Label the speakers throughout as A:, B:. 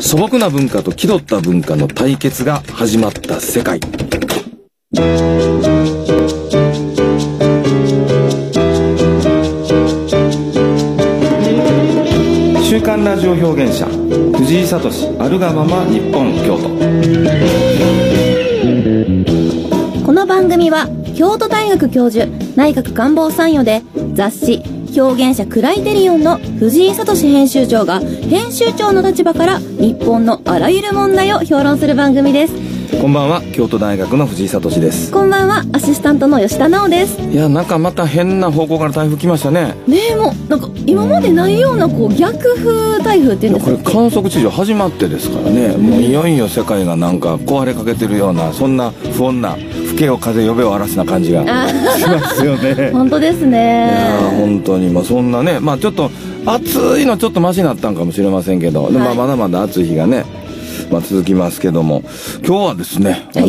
A: 素朴な文化と気取った文化の対決が始まった世界。週刊ラジオ表現者藤井聡あるがまま日本京都。
B: この番組は京都大学教授内閣官房参与で雑誌表現者クライテリオンの藤井聡編集長が編集長の立場から日本のあらゆる問題を評論する番組です。
A: こんばんは、京都大学の藤井聡です。
B: こんばんは、アシスタントの吉田直です。
A: いや、なんかまた変な方向から台風来ましたね。
B: ねえ、もうなんか今までないようなこう逆風台風っていうんですか。
A: これ観測史上始まってですからね、もういよいよ世界がなんか壊れかけてるような、そんな不穏な不景を風呼べを嵐な感じがしますよね。
B: 本当ですね。
A: いや本当に、まあ、そんなね、まあ、ちょっと暑いのちょっとマシになったんかもしれませんけど、まあ、まだまだ暑い日がね、まあ、続きますけども、今日はですね、今日で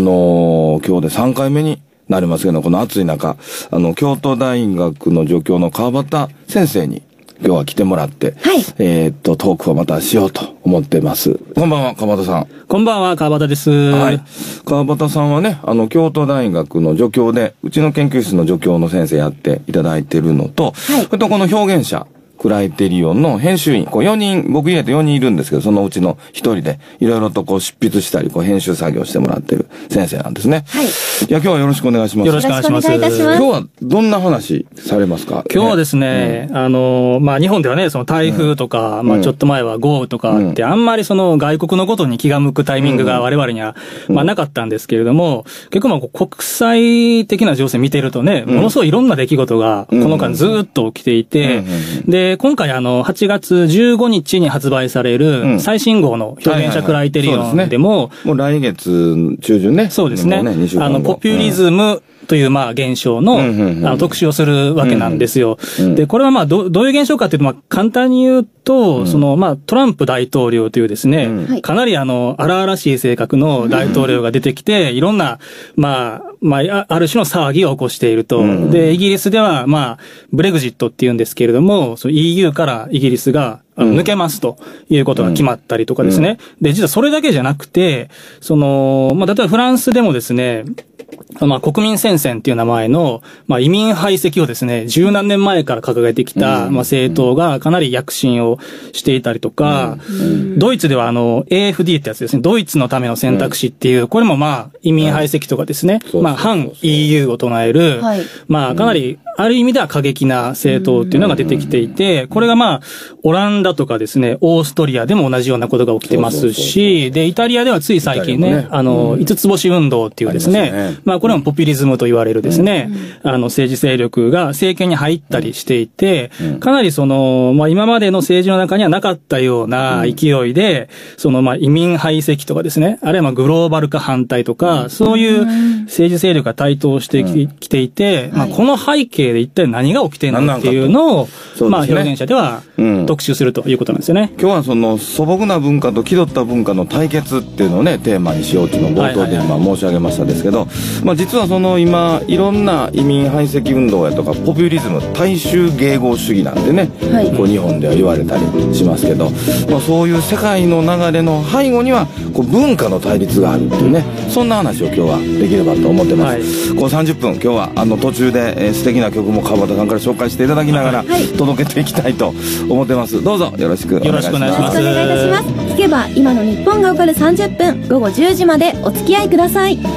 A: 3回目になりますけど、この暑い中、京都大学の助教の川端先生に今日は来てもらって、
B: はい、
A: トークをまたしようと思ってます。こんばんは、川端さん。
C: こんばんは、川端です。
A: はい。川端さんはね、京都大学の助教で、うちの研究室の助教の先生やっていただいてるのと、はい、それとこの表現者、クライテリオンの編集員、こう4人、僕入れて4人いるんですけど、そのうちの1人で、いろいろとこう執筆したり、こう編集作業してもらってる先生なんですね。はい。いや、今日はよろしくお願いします。
C: よろしくお願いします。
B: 今日
A: はどんな話されますか？
C: 今日はですね、まあ、日本ではね、その台風とか、まあ、ちょっと前は豪雨とかって、あんまりその外国のことに気が向くタイミングが我々には、まあ、なかったんですけれども、結構まあ、国際的な情勢見てるとね、ものすごいいろんな出来事が、この間ずっと起きていて、で、今回8月15日に発売される最新号の表現者クライテリオンでも、
A: もう来月中旬ね。
C: そうですね。ポピュリズムというまあ現象の特集をするわけなんですよ。で、これはまあどういう現象かというと、まあ簡単に言うと、そのまあトランプ大統領というですね、かなり荒々しい性格の大統領が出てきて、いろんな、まあ、ある種の騒ぎを起こしていると。で、イギリスではまあ、ブレグジットっていうんですけれども、EU からイギリスが抜けますということが決まったりとかですね。で、実はそれだけじゃなくて、まあ、例えばフランスでもですね、まあ、国民戦線っていう名前の、まあ、移民排斥をですね、十何年前から掲げてきた、まあ、政党がかなり躍進をしていたりとか、ドイツではAFD ってやつですね、ドイツのための選択肢っていう、これもまあ、移民排斥とかですね、まあ、反 EU を唱える、まあ、かなり、ある意味では過激な政党っていうのが出てきていて、これがまあ、オランダとかですね、オーストリアでも同じようなことが起きてますし、で、イタリアではつい最近ね、五つ星運動っていうですね、まあ、これもポピュリズムと言われるですね、政治勢力が政権に入ったりしていて、かなりまあ、今までの政治の中にはなかったような勢いで、まあ、移民排斥とかですね、あるいはまあ、グローバル化反対とか、そういう政治勢力が台頭してきていて、まあ、この背景で一体何が起きてるのっていうのを、まあ、表現者では特集するということなんですよね。
A: 今日は素朴な文化と気取った文化の対決っていうのをね、テーマにしようというのを冒頭で今申し上げましたですけど、まあ、実は今、いろんな移民排斥運動やとか、ポピュリズム、大衆迎合主義なんてね、こう日本では言われたりしますけど、まあ、そういう世界の流れの背後には、こう文化の対立があるっていうね、そんな話を今日はできればと思ってます。こう30分、今日は途中で、素敵な曲も川端さんから紹介していただきながら、届けていきたいと思ってます。どうぞよろしくお願いします。
C: よろしくお願いします。
B: お願いいたします。聞けば今の日本がわかる30分、午後10時までお付き合いください。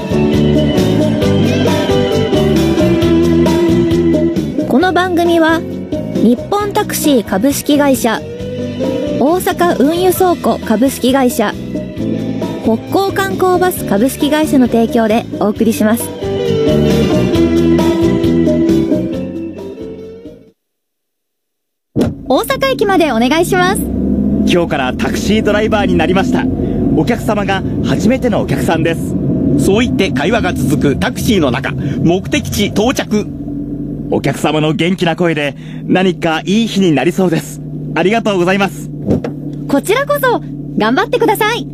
B: この番組は日本タクシー株式会社、大阪運輸倉庫株式会社、北港観光バス株式会社の提供でお送りします。大阪駅までお願いします。
D: 今日からタクシードライバーになりました。お客様が初めてのお客さんです。そう言って会話が続くタクシーの中、目的地到着。お客様の元気な声で何かいい日になりそうです。ありがとうございます。
B: こちらこそ頑張ってください。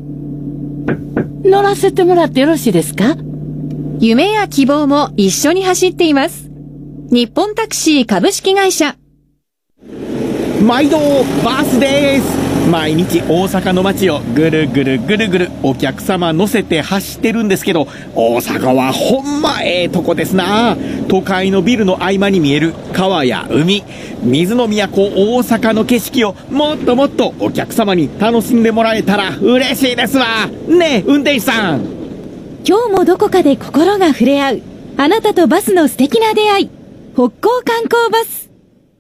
E: 乗らせてもらってよろしいですか？
F: 夢や希望も一緒に走っています。日本タクシー株式会社。
D: 毎度バースです。 毎日大阪の街をぐるぐるぐるぐるお客様乗せて走ってるんですけど、大阪はほんまええとこですな。都会のビルの合間に見える川や海、水の都大阪の景色をもっともっとお客様に楽しんでもらえたら嬉しいですわねえ運転手さん。
F: 今日もどこかで心が触れ合う、あなたとバスの素敵な出会い、北港観光バス。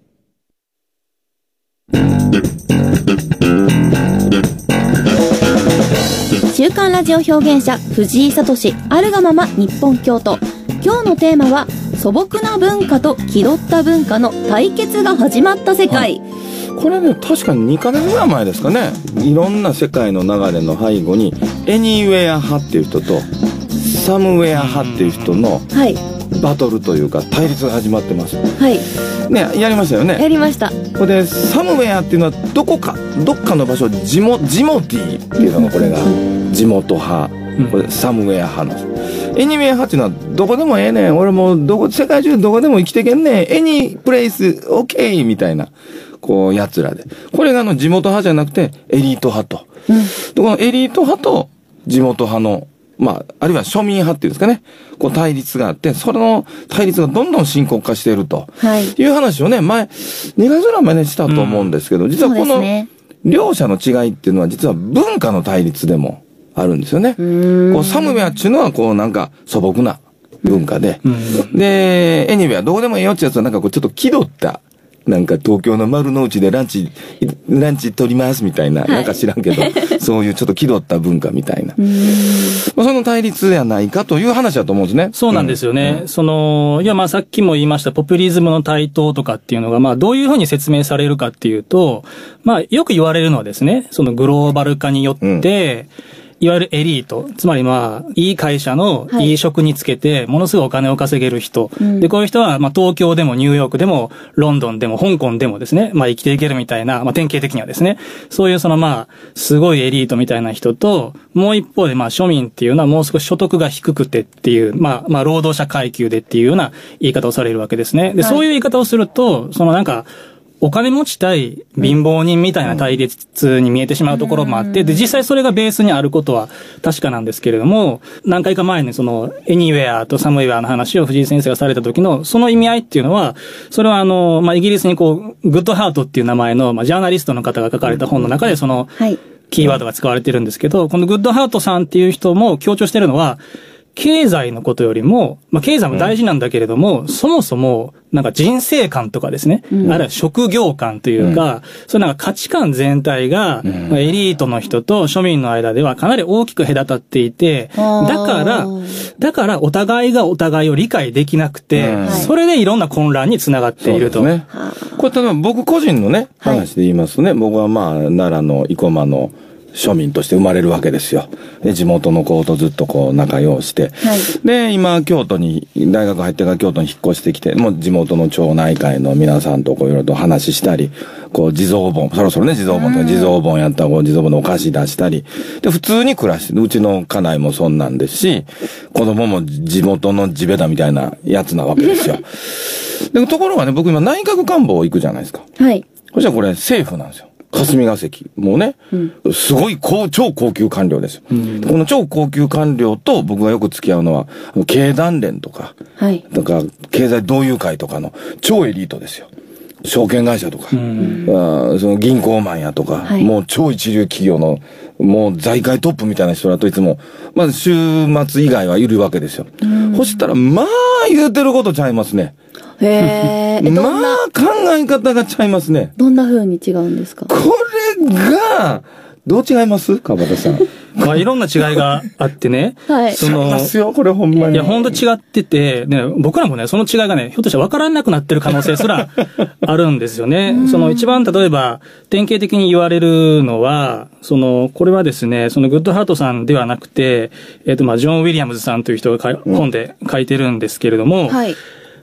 B: 週刊ラジオ表現者藤井聡あるがまま日本京都。今日のテーマは素朴な文化と気取った文化の対決が始まった世界、
A: これね、確かに2ヶ月ぐらい前ですかね、いろんな世界の流れの背後にエニウェア派っていう人とサムウェア派っていう人のバトルというか対立が始まってます。
B: はい
A: ね、やりましたよね。
B: やりました。
A: これでサムウェアっていうのはどっかの場所、ジモティっていうのがこれが地元派、これサムウェア派なんです。エニウェア派っていうのはどこでもええねん、俺も世界中どこでも生きてけんねん、エニプレイスオッケーみたいなこうやつらで、これが地元派じゃなくてエリート派と、でこのエリート派と地元派のあるいは庶民派っていうんですかね、こう対立があって、その対立がどんどん深刻化しているという話をね、2月ぐらい前にしたと思うんですけど、実はこの両者の違いっていうのは実は文化の対立でもあるんですよね。こうサムウェアっていうのはこうなんか素朴な文化で、で、エニウェアどこでもええよってやつはなんかこうちょっと気取った、なんか東京の丸の内でランチ取りますみたいな、なんか知らんけど、そういうちょっと気取った文化みたいな。その対立やないかという話だと思うんですね。
C: そうなんですよね。いやさっきも言いましたポピュリズムの台頭とかっていうのがどういうふうに説明されるかっていうと、よく言われるのはですね、そのグローバル化によって、いわゆるエリート、つまりいい会社のいい職につけて、ものすごいお金を稼げる人。で、こういう人は、東京でもニューヨークでも、ロンドンでも、香港でもですね、生きていけるみたいな、典型的にはですね、そういうすごいエリートみたいな人と、もう一方で、庶民っていうのはもう少し所得が低くてっていう、労働者階級でっていうような言い方をされるわけですね。で、そういう言い方をすると、お金持ち対貧乏人みたいな対立に見えてしまうところもあって、で、実際それがベースにあることは確かなんですけれども、何回か前にエニウェアとサムウェアの話を藤井先生がされた時の、その意味合いっていうのは、それはイギリスにグッドハートっていう名前の、ジャーナリストの方が書かれた本の中でキーワードが使われてるんですけど、このグッドハートさんっていう人も強調してるのは、経済のことよりも、経済も大事なんだけれども、そもそも、人生観とかですね、あるいは職業観というか、そういう価値観全体が、エリートの人と庶民の間ではかなり大きく隔たっていて、だからお互いがお互いを理解できなくて、それでいろんな混乱につながっていると。
A: これ例えば僕個人のね、話で言いますとね、僕は奈良の生駒の庶民として生まれるわけですよ。で、地元の子とずっと仲良うして。で、今、京都に、大学入ってから京都に引っ越してきて、もう地元の町内会の皆さんといろいろと話したり、地蔵盆、そろそろね、地蔵盆とか、地蔵盆やったら地蔵盆のお菓子出したり、で、普通に暮らして、うちの家内もそんなんですし、子供も地元の地べたみたいなやつなわけですよ。で、ところがね、僕今内閣官房行くじゃないですか。そしたらこれ政府なんですよ。霞が関。もうね、すごい超高級官僚ですよ。この超高級官僚と僕がよく付き合うのは、経団連とか、経済同友会とかの超エリートですよ。証券会社とか、その銀行マンやとか、もう超一流企業の、もう財界トップみたいな人だといつも、週末以外はいるわけですよ。そしたら、言うてることちゃいますね。考え方がちゃいますね。
B: どんな風に違うんですか？
A: これが、どう違います川端さん。
C: いろんな違いがあってね。
A: 違いますよ、これほんまに。
C: いや、ほんと違ってて、ね、僕らもね、その違いがね、ひょっとしたら分からなくなってる可能性すらあるんですよね。一番例えば、典型的に言われるのは、これはですね、グッドハートさんではなくて、ジョン・ウィリアムズさんという人が本で書いてるんですけれども、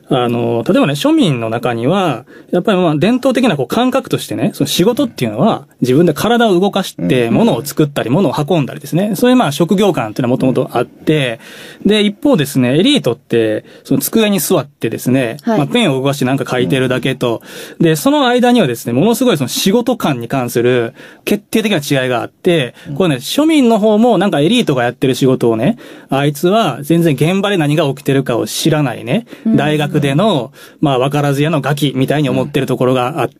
C: 例えばね、庶民の中には、やっぱり伝統的な感覚としてね、その仕事っていうのは、自分で体を動かして、物を作ったり、物を運んだりですね、そういう職業観っていうのはもともとあって、で、一方ですね、エリートって、その机に座ってですね、はい、ペンを動かしてなんか書いてるだけと、で、その間にはですね、ものすごいその仕事観に関する決定的な違いがあって、これね、庶民の方もなんかエリートがやってる仕事をね、あいつは全然現場で何が起きてるかを知らないね、大学での、わからず屋のガキみたいに思ってるところがあって、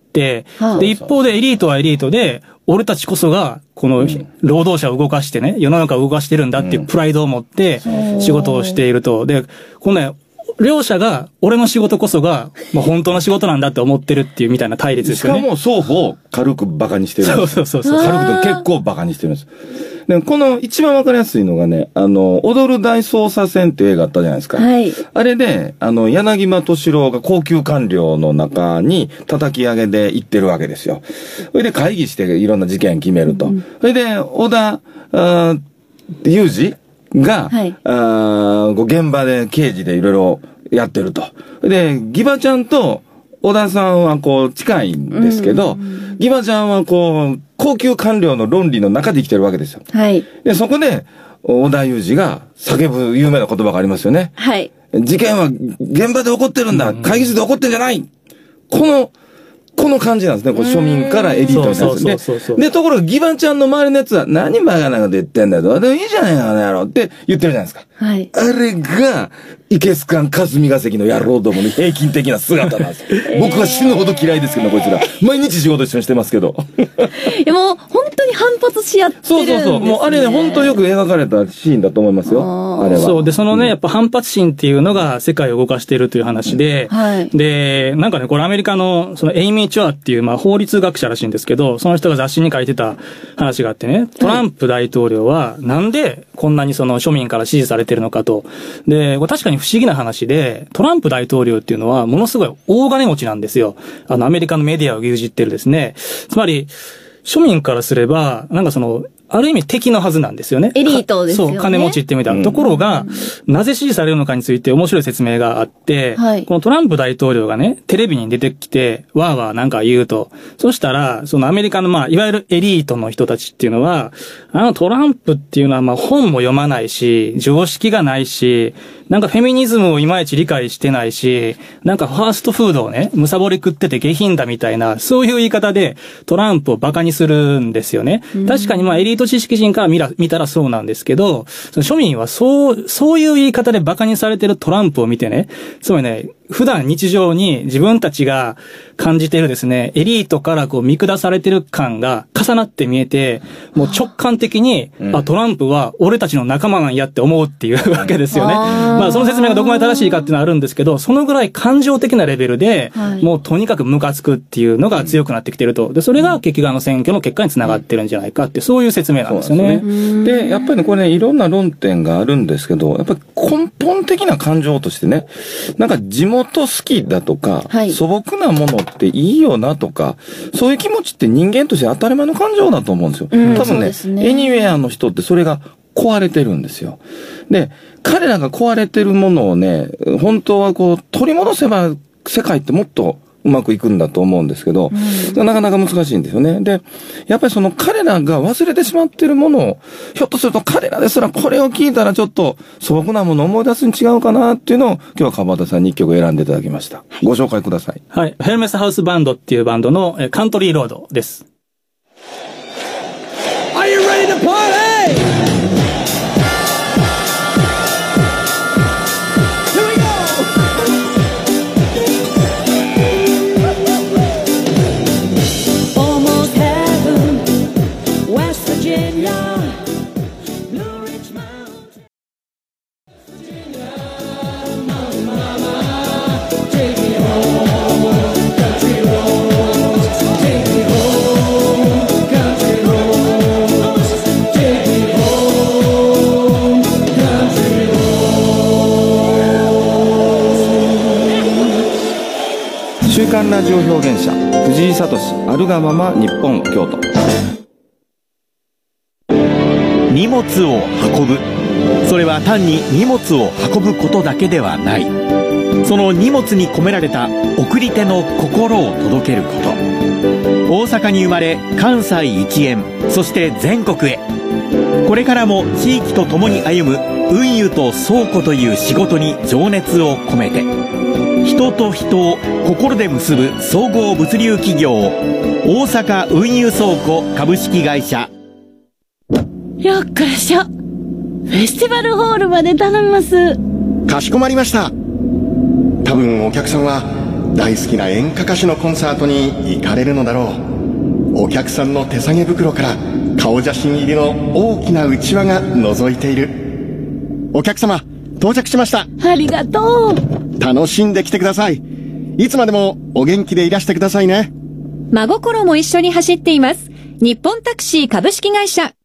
C: で、一方でエリートはエリートで、俺たちこそが、この、労働者を動かしてね、世の中を動かしてるんだっていうプライドを持って、仕事をしていると。で、このね、両者が、俺の仕事こそが、本当の仕事なんだって思ってるっていうみたいな対立ですよね。
A: しかも双方を軽く馬鹿にしてるんです。
C: そう。
A: 軽くて結構馬鹿にしてるんです。で、この一番わかりやすいのがね、踊る大捜査線っていう映画あったじゃないですか。はい。あれで、柳間敏郎が高級官僚の中に叩き上げで行ってるわけですよ。それで会議していろんな事件決めると。それで、小田、裕二が、はい、現場で刑事でいろいろやってると。で、ギバちゃんと小田さんは近いんですけど、ギバちゃんは高級官僚の論理の中で生きてるわけですよ。はい。で、そこで、小田裕二が叫ぶ有名な言葉がありますよね。はい。事件は現場で起こってるんだ。会議室で起こってんじゃない。この感じなんですね。庶民からエリートに対して。で、ところがギバちゃんの周りのやつは、何バカなこと言ってんだよ。でもいいじゃないか、あの野郎って言ってるじゃないですか。はい。あれが、イケスカン霞が関の野郎どもの平均的な姿なんですよ。僕は死ぬほど嫌いですけど、こいつら。毎日仕事一緒にしてますけど。
B: いや、もう、本当に反発し合ってるんですね。
A: そう。もう、あれね、本当よく描かれたシーンだと思いますよ。あれは。
C: そう。で、そのね、やっぱ反発心っていうのが世界を動かしているという話で、はい。で、なんかね、これアメリカの、そのエイミー・チュアっていう、法律学者らしいんですけど、その人が雑誌に書いてた話があってね、トランプ大統領は、なんでこんなにその庶民から支持されてるのかと。で、これ確かに不思議な話で、トランプ大統領っていうのは、ものすごい大金持ちなんですよ。アメリカのメディアを牛耳ってるですね。つまり、庶民からすれば、なんかある意味敵のはずなんですよね。
B: エリートですよね。
C: そう、金持ちってみたいなところが、なぜ支持されるのかについて面白い説明があって、はい、このトランプ大統領がね、テレビに出てきて、わーわーなんか言うと。そしたら、そのアメリカのいわゆるエリートの人たちっていうのは、トランプっていうのは本も読まないし、常識がないし、なんかフェミニズムをいまいち理解してないし、なんかファーストフードをね、むさぼり食ってて下品だみたいな、そういう言い方でトランプをバカにするんですよね。確かにエリート知識人から見たらそうなんですけど、その庶民はそういう言い方でバカにされてるトランプを見てね、つまりね、普段日常に自分たちが感じているですね、エリートから見下されてる感が重なって見えて、もう直感的に、トランプは俺たちの仲間なんやって思うっていうわけですよね。その説明がどこまで正しいかっていうのはあるんですけど、そのぐらい感情的なレベルで、もうとにかくムカつくっていうのが強くなってきてると。で、それが結局選挙の結果につながってるんじゃないかって、そういう説明なんですよね。
A: で、やっぱりね、これね、いろんな論点があるんですけど、やっぱり根本的な感情としてね、なんか地元好きだとか、素朴なものっていいよなとか、そういう気持ちって人間として当たり前の感情だと思うんですよ。多分ね、エニウェアの人ってそれが壊れてるんですよ。で、彼らが壊れてるものをね、本当は取り戻せば世界ってもっとうまくいくんだと思うんですけど、なかなか難しいんですよね。で、やっぱりその彼らが忘れてしまっているものを、ひょっとすると彼らですらこれを聞いたらちょっと素朴なものを思い出すに違うかなっていうのを今日は川端さんに一曲選んでいただきました。ご紹介ください。
C: はい。ヘルメスハウスバンドっていうバンドのカントリーロードです。Are you ready to party?
A: 週刊ラジオ表現者藤井聡あるがまま日本京都。
D: 荷物を運ぶ、それは単に荷物を運ぶことだけではない。 その荷物に込められた送り手の心を届けること。大阪に生まれ、関西一円、そして全国へ。これからも地域と共に歩む運輸と倉庫という仕事に情熱を込めて、人と人を心で結ぶ総合物流企業、大阪運輸倉庫株式会社。
E: よっこらしょ。フェスティバルホールまで頼みます。
G: かしこまりました。多分お客さんは大好きな演歌歌手のコンサートに行かれるのだろう。お客さんの手提げ袋から顔写真入りの大きなうちわが覗いている。お客様、到着しました。
E: ありがとう。
G: 楽しんできてください。いつまでもお元気でいらしてくださいね。
H: 真心も一緒に走っています。日本タクシー株式会社。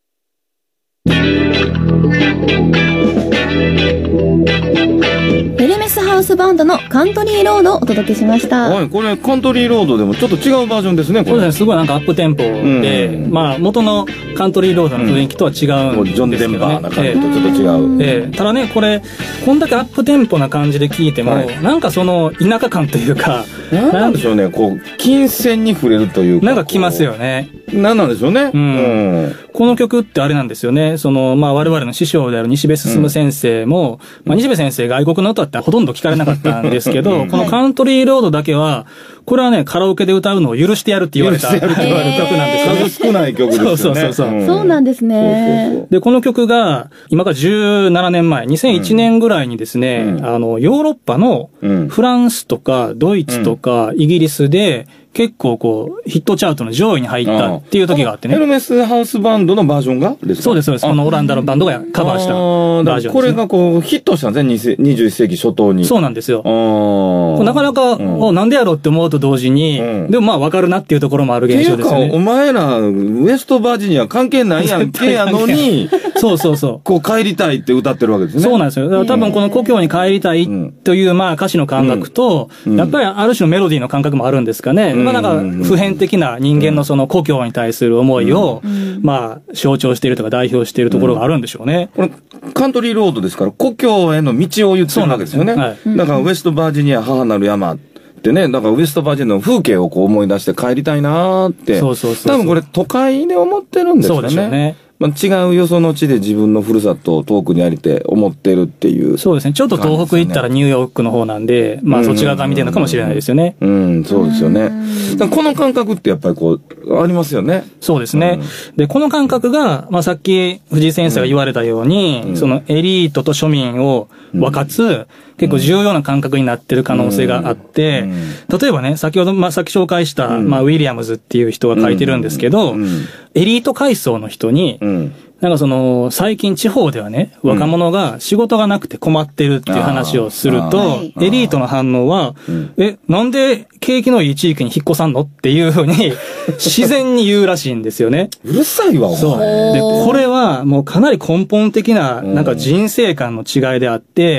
B: ヘルメスハウスバンドのカントリーロードをお届けしました。
A: はい、これカントリーロードでもちょっと違うバージョンですね、これ。
C: そうですね、すごいなんかアップテンポで、まあ元のカントリーロードの雰囲気とは違うんですけどね。
A: ジョン・デンバーな感じとちょっと違う。
C: ただね、これ、こんだけアップテンポな感じで聞いても、なんかその田舎感というか、
A: なんでしょうね、こう、金銭に触れるというか。
C: なんかきますよね。
A: なんなんでしょうね。
C: この曲ってあれなんですよね。その、まあ我々の師匠である西部進先生も、まあ西部先生外国の歌ってほとんど聞かれなかったんですけど、このカントリーロードだけは、これはね、カラオケで歌うのを許してやるって言われた曲なんですよね。
A: 数少ない曲ですよね。
B: そうなんですね。
C: で、この曲が、今から17年前、2001年ぐらいにですね、ヨーロッパのフランスとかドイツとかイギリスで、結構こう、ヒットチャートの上位に入ったっていう時があってね。
A: ヘルメスハウスバンドのバージョンがですか？
C: そうです、そうです。このオランダのバンドがカバーしたバージョンですね。
A: これがこう、ヒットしたんですね、21世紀初頭に。
C: そうなんですよ。なかなか、なんでやろうって思うと同時に、でもまあ分かるなっていうところもある現象ですよね。
A: っていうか、お前ら、ウエストバージニア関係ないやんけやのに、
C: そうそうそう。
A: こう帰りたいって歌ってるわけですね。
C: そうなんですよ。だから多分この故郷に帰りたいというまあ歌詞の感覚と、やっぱりある種のメロディーの感覚もあるんですかね。まあなんか普遍的な人間のその故郷に対する思いを、まあ象徴しているとか代表しているところがあるんでしょうね。
A: これカントリーロードですから故郷への道を言ってるわけですよね。だからウエストバージニア母なる山ってね、だからウエストバージニアの風景をこう思い出して帰りたいなーって。多分これ都会で思ってるんですかね。そうでしょうね。まあ、違うよその地で自分のふるさとを遠くにありて思ってるっていう、
C: そうですね。ちょっと東北行ったらニューヨークの方なんで、まあそっち側から見てるのかもしれないですよね。
A: そうですよね。この感覚ってやっぱりこう、ありますよね。
C: そうですね。で、この感覚が、まあさっき藤井先生が言われたように、そのエリートと庶民を分かつ、結構重要な感覚になってる可能性があって、例えばね、先ほど、まあさっき紹介した、まあウィリアムズっていう人が書いてるんですけど、エリート階層の人に、なんかその、最近地方ではね、若者が仕事がなくて困ってるっていう話をすると、エリートの反応は、なんで景気のいい地域に引っ越さんのっていうふうに、自然に言うらしいんですよね。
A: うるさいわ、
C: そう。で、これはもうかなり根本的な、なんか人生観の違いであって、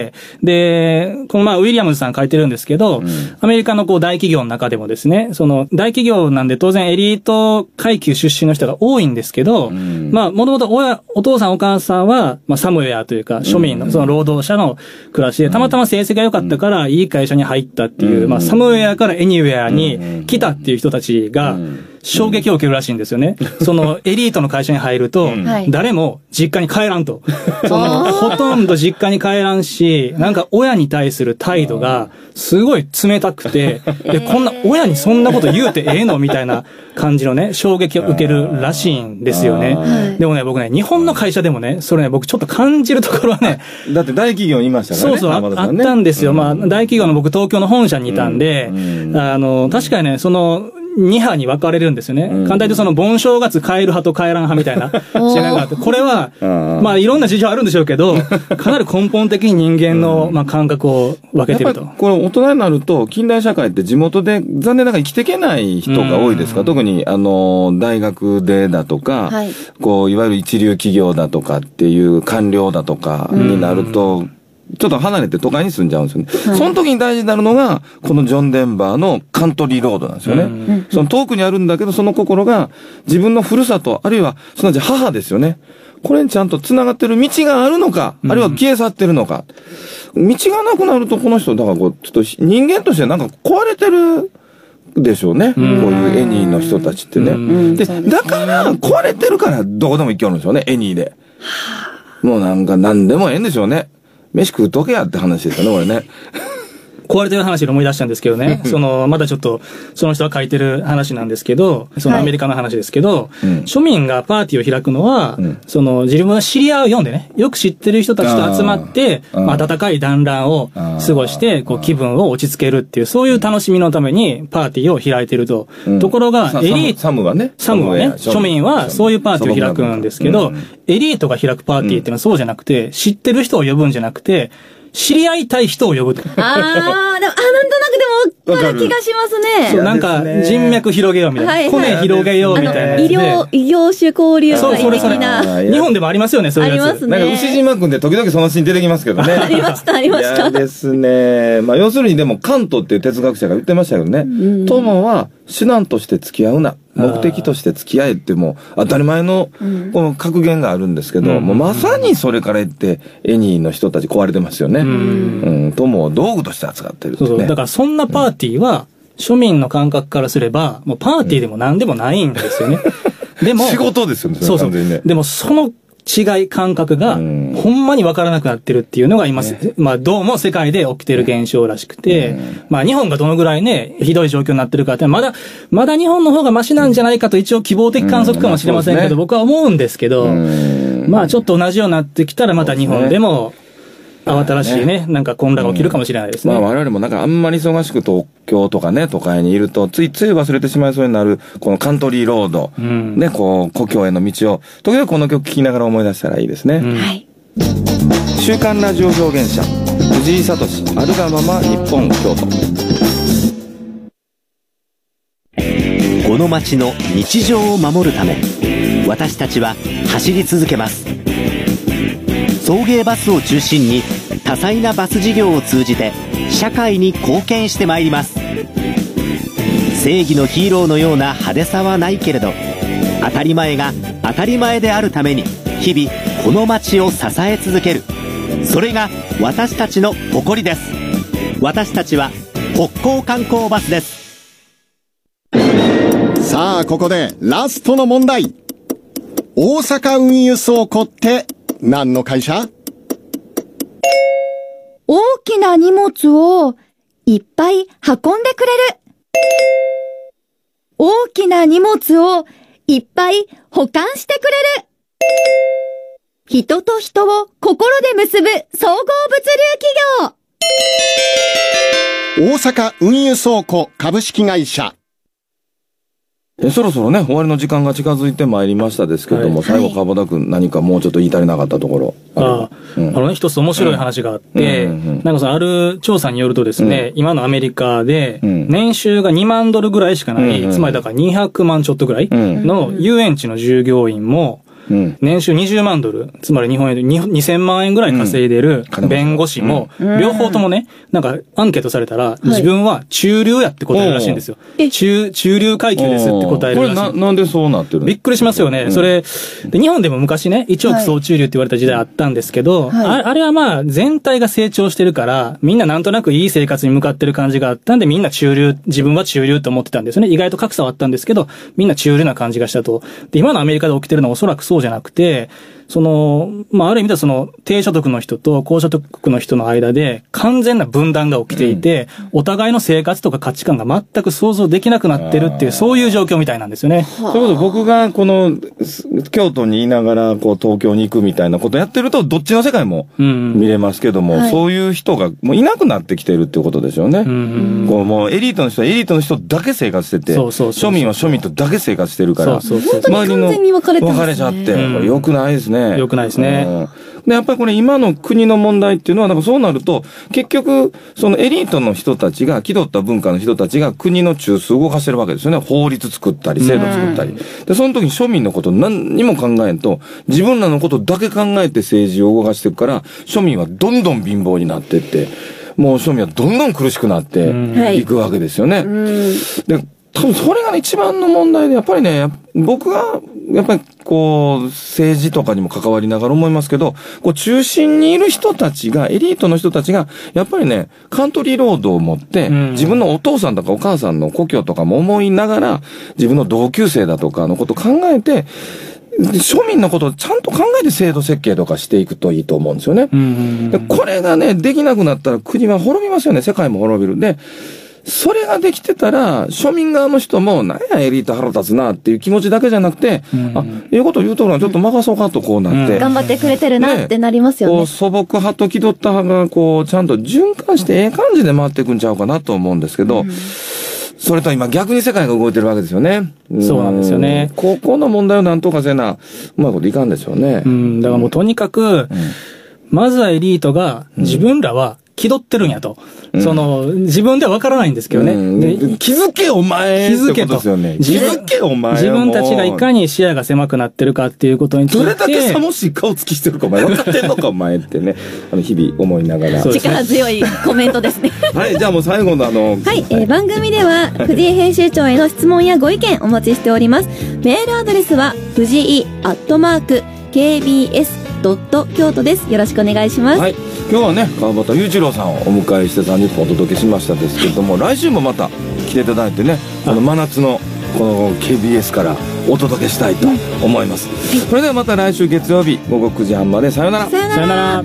C: で、このまあ、ウィリアムズさん書いてるんですけど、アメリカのこう大企業の中でもですね、その大企業なんで当然エリート階級出身の人が多いんですけど、まあ、もともとお父さんお母さんは、まあ、サムウェアというか、庶民の、その労働者の暮らしで、たまたま成績が良かったから、いい会社に入ったっていう、まあ、サムウェアからエニウェアに来たっていう人たちが、衝撃を受けるらしいんですよね。そのエリートの会社に入ると、誰も実家に帰らんと。ほとんど実家に帰らんし、なんか親に対する態度がすごい冷たくて、こんな親にそんなこと言うてええのみたいな感じのね、衝撃を受けるらしいんですよね。でもね、僕ね、日本の会社でもね、それね、僕ちょっと感じるところはね。
A: だって大企業にいましたからね。
C: そうそう、あったんですよ。まあ、大企業の僕東京の本社にいたんで、確かにね、その、2派に分かれるんですよね。簡単に言うとその盆正月帰る派と帰らん派みたいな違いがあって、これは、まあいろんな事情あるんでしょうけど、かなり根本的に人間のまあ感覚を分けてると。
A: これ大人になると、近代社会って地元で残念ながら生きていけない人が多いですか？特に大学でだとか、こう、いわゆる一流企業だとかっていう官僚だとかになると、 ちょっと離れて都会に住んじゃうんですよね。
B: はい、
A: その時に大事になるのが、このジョン・デンバーのカントリーロードなんですよね。その遠くにあるんだけど、その心が自分のふるさと、あるいは、すなわち母ですよね。これにちゃんと繋がってる道があるのか、あるいは消え去ってるのか。道がなくなると、この人、だからこう、ちょっと人間としてなんか壊れてるでしょうね。こういうエニーの人たちってね。で、だから、壊れてるから、どこでも行けるんですよね、エニーで。もうなんか何でもええんでしょうね。飯食うとけやって話ですよね、これね。
C: 壊れてる話で思い出したんですけどね。まだちょっと、その人が書いてる話なんですけど、そのアメリカの話ですけど、庶民がパーティーを開くのは、自分が知り合う読んでね、よく知ってる人たちと集まって、温かい団らんを過ごして、こう気分を落ち着けるっていう、そういう楽しみのためにパーティーを開いてると。ところが、
A: サムはね、
C: 庶民はそういうパーティーを開くんですけど、エリートが開くパーティーっていうのはそうじゃなくて、知ってる人を呼ぶんじゃなくて、知り合いたい人を呼ぶと。
B: でも、なんとなくでも、わかる気がしますね。
C: そう、なんか、人脈広げようみたいな。コネ広げようみたいな。
B: 異業種交流会的な。
C: 日本でもありますよね、そういうやつ。
B: ありますね。
A: なんか、牛島くんで時々そのシーン出てきますけどね。
B: ありました、ありました。
A: いやですね。まあ、要するにでも、カントっていう哲学者が言ってましたけどね。友は手段として付き合うな。目的として付き合えってもう当たり前のこの格言があるんですけど、もうまさにそれから言ってエニーの人たち壊れてますよね。友を道具として扱ってるってね。
C: そうだからそんなパーティーは庶民の感覚からすればもうパーティーでも何でもないんですよね。でも
A: 仕事ですよね。
C: そうそう。でもその違い感覚がほんまに分からなくなってるっていうのが今、まあどうも世界で起きてる現象らしくて、まあ日本がどのぐらいね、ひどい状況になってるかってまだ日本の方がマシなんじゃないかと一応希望的観測かもしれませんけど、僕は思うんですけど、まあちょっと同じようになってきたらまた日本でも、慌ただしいね、なんか混乱が起きるかもしれないですね。
A: まあ我々もなんかあんまり忙しく東京とかね、都会にいると、ついつい忘れてしまいそうになる、このカントリーロード、ね、こう、故郷への道を、時々この曲聴きながら思い出したらいいですね。はい。週刊ラジオ表現者、藤井聡、あるがまま日本京都。
D: この街の日常を守るため、私たちは走り続けます。送迎バスを中心に多彩なバス事業を通じて社会に貢献してまいります。正義のヒーローのような派手さはないけれど、当たり前が当たり前であるために日々この街を支え続ける。それが私たちの誇りです。私たちは北港観光バスです。
G: さあここでラストの問題。大阪運輸倉庫って何の会社？
F: 大きな荷物をいっぱい運んでくれる。大きな荷物をいっぱい保管してくれる。人と人を心で結ぶ総合物流企業。
G: 大阪運輸倉庫株式会社。
A: そろそろね、終わりの時間が近づいてまいりましたですけども、最後、川端君何かもうちょっと言い足りなかったところ。
C: 一つ面白い話があって、なんかある調査によるとですね、今のアメリカで、年収が2万ドルぐらいしかない、つまりだから200万ちょっとぐらいの遊園地の従業員も、年収20万ドル、つまり日本円で2000万円ぐらい稼いでる弁護士も、両方ともね、なんかアンケートされたら、自分は中流やって答えるらしいんですよ。中流階級ですって答えるらしい。
A: これなんでそうなってる？
C: びっくりしますよね。それ、で日本でも昔ね、一億総中流って言われた時代あったんですけど、あれはまあ全体が成長してるから、みんななんとなくいい生活に向かってる感じがあったんで、みんな自分は中流と思ってたんですよね。意外と格差はあったんですけど、みんな中流な感じがしたと。で、今のアメリカで起きてるのはおそらくそうじゃなくて、まあ、ある意味では低所得の人と高所得の人の間で完全な分断が起きていて、お互いの生活とか価値観が全く想像できなくなってるっていう、そういう状況みたいなんですよね。
A: そういうこと、僕が京都にいながら東京に行くみたいなことやってると、どっちの世界も見れますけども、そういう人がもういなくなってきてるっていうことですよね。もうエリートの人はエリートの人だけ生活してて、庶民は庶民とだけ生活してるから、
B: 周りの完全に分かれてますね。
A: 分かれちゃって、これ良くないですね。
C: 良くないですね。
A: で、やっぱりこれ今の国の問題っていうのは、なんかそうなると、結局、そのエリートの人たちが、気取った文化の人たちが国の中枢を動かしてるわけですよね。法律作ったり、制度作ったり。で、その時に庶民のこと何にも考えんと、自分らのことだけ考えて政治を動かしていくから、庶民はどんどん貧乏になっていって、もう庶民はどんどん苦しくなっていくわけですよね。で、多分それが一番の問題で、やっぱりね、僕が、やっぱりこう、政治とかにも関わりながら思いますけど、こう中心にいる人たちが、エリートの人たちが、やっぱりね、カントリーロードを持って、自分のお父さんとかお母さんの故郷とかも思いながら、自分の同級生だとかのことを考えて、庶民のことをちゃんと考えて制度設計とかしていくといいと思うんですよね。でこれがね、できなくなったら国は滅びますよね。世界も滅びる。で、それができてたら、庶民側の人も、なんやエリート腹立つなっていう気持ちだけじゃなくて、いうこと言うとるのはちょっと任そうかとこうなって。
B: 頑張ってくれてるなってなりますよね。
A: こう素朴派と気取った派が、こう、ちゃんと循環してええ感じで回っていくんちゃうかなと思うんですけど、それと今逆に世界が動いてるわけですよね。
C: そうなんですよね。
A: ここの問題をなんとかせな、うまいこといかんですよね。
C: だからもうとにかく、まずはエリートが、自分らは気取ってるんやと。自分では分からないんですけどね。
A: 気づけお前ってことですよね。気づけお前。
C: 自分たちがいかに視野が狭くなってるかっていうことについて。
A: どれだけさもしい顔つきしてるかお前分かってんのかお前ってね。日々思いながら。
B: 力強いコメントですね。
A: はい、じゃあもう最後の
B: はい、番組では藤井編集長への質問やご意見お待ちしております。メールアドレスは藤井@kbs.京都です。よろしくお願いします。
A: はい、今日はね川端雄一郎さんをお迎えして30分お届けしましたですけれども、来週もまた来ていただいてね、真夏のこの KBS からお届けしたいと思います。それではまた来週月曜日午後9時半までさよなら。
B: さよなら。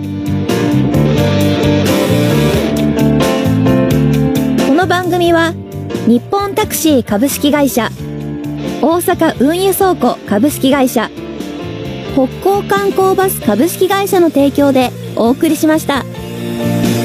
B: この番組は日本タクシー株式会社、大阪運輸倉庫株式会社、北港観光バス株式会社の提供でお送りしました。